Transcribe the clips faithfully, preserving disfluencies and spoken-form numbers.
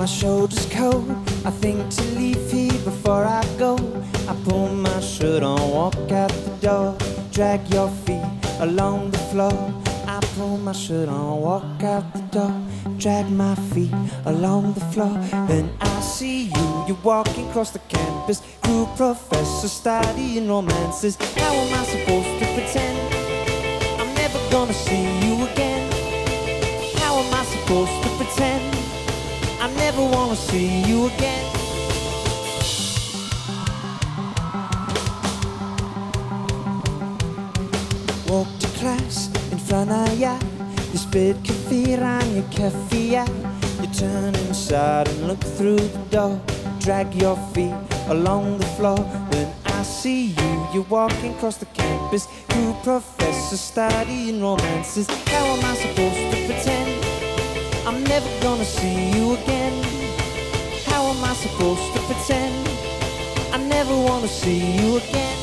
My shoulders cold, I think to leave here before I go. I pull my shirt on, walk out the door, drag your feet along the floor. I pull my shirt on, walk out the door, drag my feet along the floor. Then I see you, you're walking across the campus, cool professor studying romances. How am I supposed to pretend I'm never gonna see you again? How am I supposed to pretend I never wanna see you again? Walk to class in front of ya, you spit kefir on your keffiyeh. You turn inside and look through the door, drag your feet along the floor. Then I see you, you're walking across the campus, cool professor studying romances. How am I supposed to pretend I'm never gonna see you again? How am I supposed to pretend I never wanna see you again?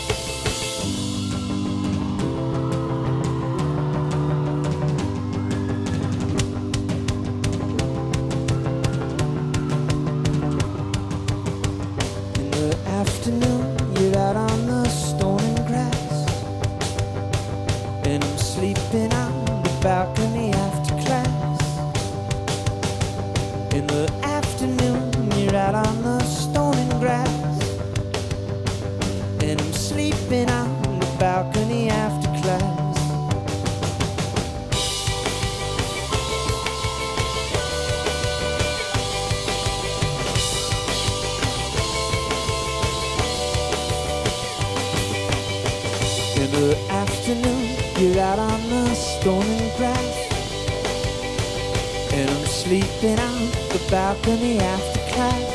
In the afternoon, you're out on the stone and grass, and I'm sleeping on the balcony after class. In the afternoon, you're out on the stone and grass, and I'm sleeping on the balcony after class. In the afternoon, you're out on the stone and grass, and I'm sleeping on the balcony after class.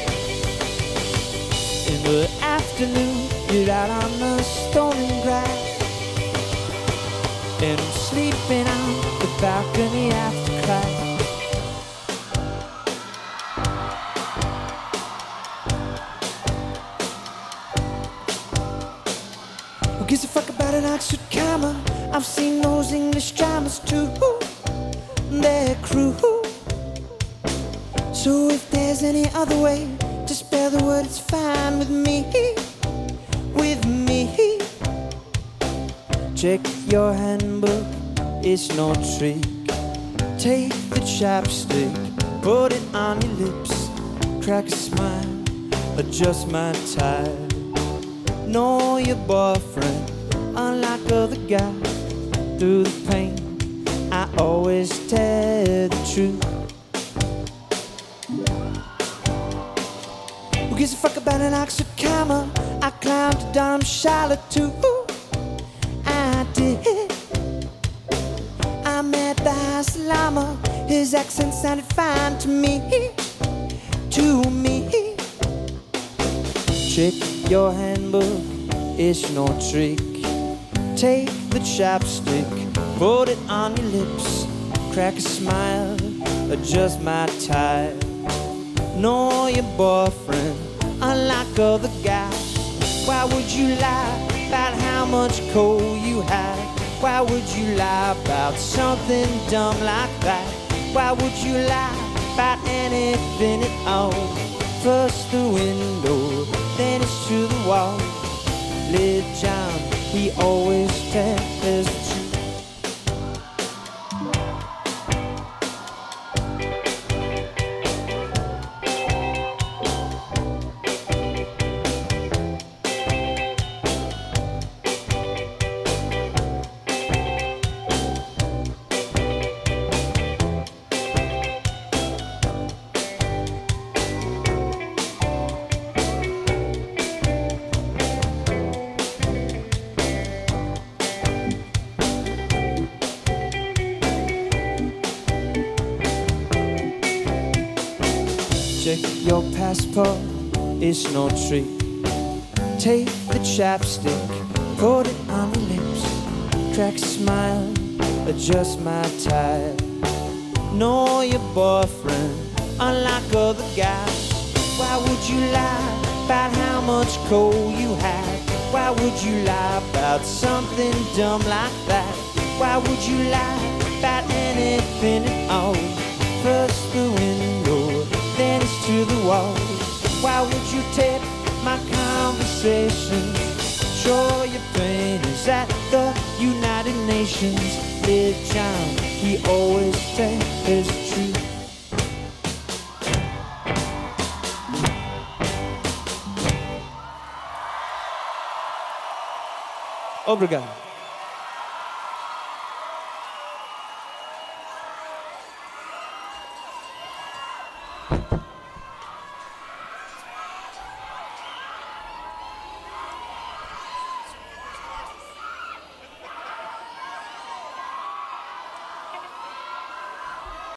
In the afternoon, you're out on the stone and grass, and I'm sleeping on the balcony after class. Who gives a fuck about an Oxford comma? I've seen those English dramas too, they're cruel. So if there's any other way to spell the word, it's fine with me, with me. Check your handbook, it's no trick. Take the chapstick, put it on your lips, crack a smile, adjust my tie. Know your boyfriend, unlike other guys. Through the pain, I always tell the truth. Who gives a fuck about an Oxford comma? I climbed to Durham Charlotte too, I did. I met the House Llama, his accent sounded fine to me, to me. Check your handbook, it's no trick. Take the chapstick, put it on your lips, crack a smile, adjust my tie. Know your boyfriend, unlike other guys. Why would you lie about how much coal you had? Why would you lie about something dumb like that? Why would you lie about anything at all? First the window, then it's to the wall. Little John, he always tells the truth. Check your passport, it's no trick. Take the chapstick, put it on your lips, crack a smile, adjust my tie. Know your boyfriend, unlike other guys. Why would you lie about how much coal you had? Why would you lie about something dumb like that? Why would you lie about anything at all? First the window, nations live John, he always tells the truth. Obrigado.